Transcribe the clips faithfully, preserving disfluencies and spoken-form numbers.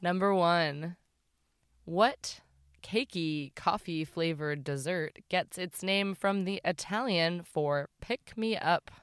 Number one. What cakey coffee-flavored dessert gets its name from the Italian for pick me up?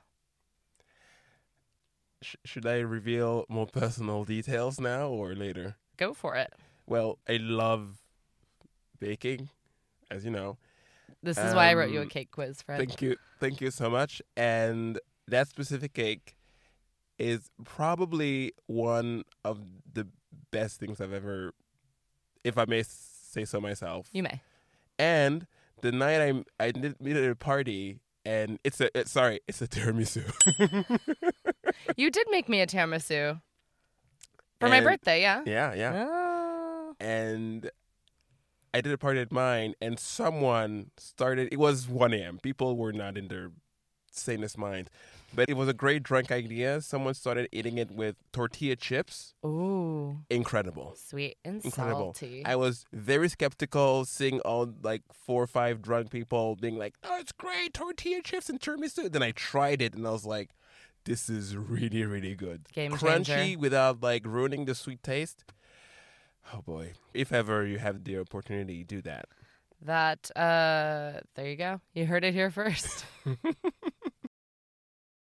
Sh- should I reveal more personal details now or later? Go for it. Well, I love baking, as you know. This is why I wrote you a Um, cake quiz, Fred. Thank you. Thank you so much. And that specific cake is probably one of the best things I've ever, if I may say so myself. You may. And the night I I did meet at a party, and it's a it, sorry, it's a tiramisu. You did make me a tiramisu for my And- birthday, yeah? Yeah, yeah. Oh. And I did a party at mine, and someone started. It was one a.m. People were not in their sanest minds, but it was a great drunk idea. Someone started eating it with tortilla chips. Ooh. Incredible. Sweet and Incredible. salty. I was very skeptical seeing all like four or five drunk people being like, "Oh, it's great, tortilla chips and tiramisu." Then I tried it and I was like, "This is really, really good. Game Crunchy changer. without like ruining the sweet taste." Oh boy! If ever you have the opportunity, do that. That, uh, there you go. You heard it here first.